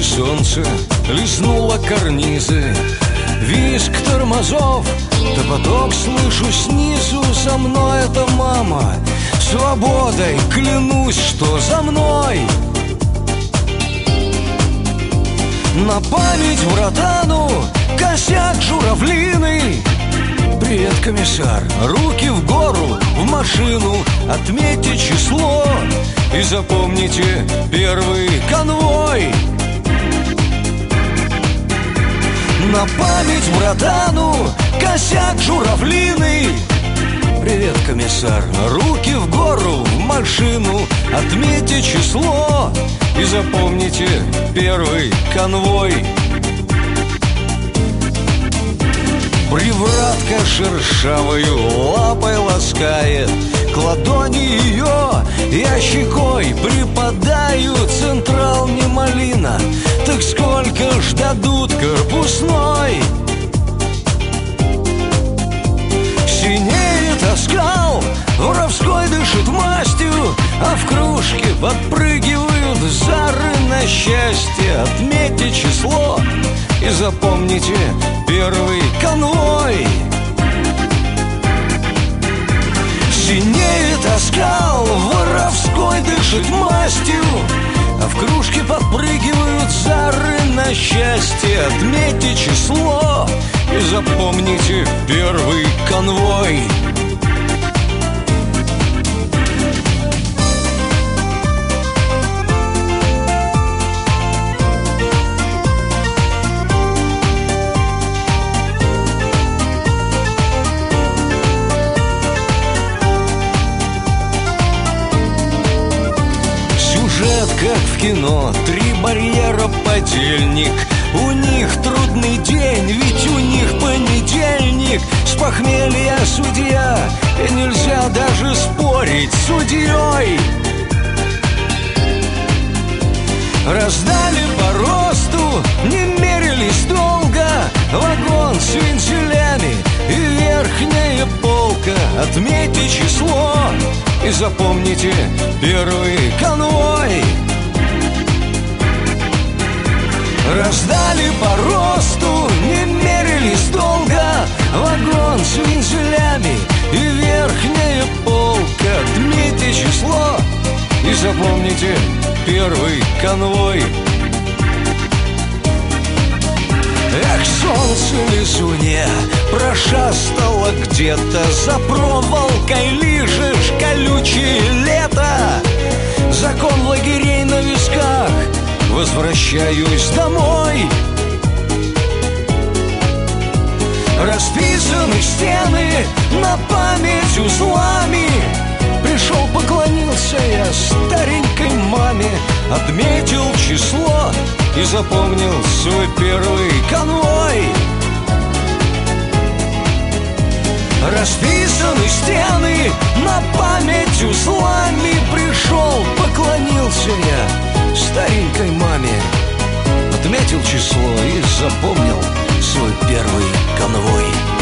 и солнце лизнуло карнизы. Визг тормозов, топоток слышу снизу. За мной это мама, свободой клянусь, что за мной. На память братану косяк журавлиный. Привет, комиссар, руки в гору, в машину. Отметьте число и запомните первый конвой. На память братану косяк журавлиный. Привет, комиссар, руки в гору, в машину. Отметьте число и запомните первый конвой. Привратка шершавою лапой ласкает к ладони ее. Я щекой припадаю, централ не малина. Так сколько ж дадут корпусной? Синеет оскал, воровской дышит мастью, а в кружке подпрыгивают зары на счастье. Отметьте число и запомните первый конвой. Синеет оскал, воровской дышит мастью, а в кружке подпрыгивают зары на счастье. Отметьте число и запомните первый конвой. Как в кино, 3 барьера подельник. У них трудный день, ведь у них понедельник. С похмелья судья, и нельзя даже спорить с судьей. Раздали по росту, не мерились долго. Вагон с вензелями и верхняя полка. Отметьте число и запомните первый конвой. Раздали по росту, не мерились долго. Вагон с вензелями и верхняя полка. Отметьте число и запомните первый конвой. Эх, солнце лизунья прошастало где-то. За проволокой лижешь колючее лето. Закон лагерей на висках, возвращаюсь домой. Расписаны стены на память узлами. Пришел, поклонился я старенькой маме. Отметил число и запомнил свой первый конвой. Расписаны стены на память узлами. Пришел, поклонился я старенькой маме. Отметил число и запомнил свой первый конвой.